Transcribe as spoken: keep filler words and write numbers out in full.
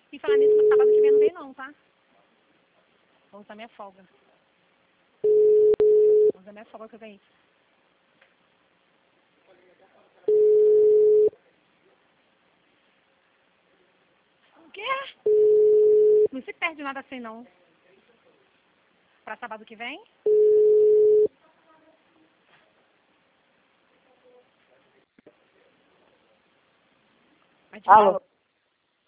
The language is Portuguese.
E falar nisso, no sábado que vem não vem não, tá? Vou usar minha folga. Vou usar minha folga que eu ganhei. O quê? Não se perde nada assim, não. Pra sábado que vem? Alô?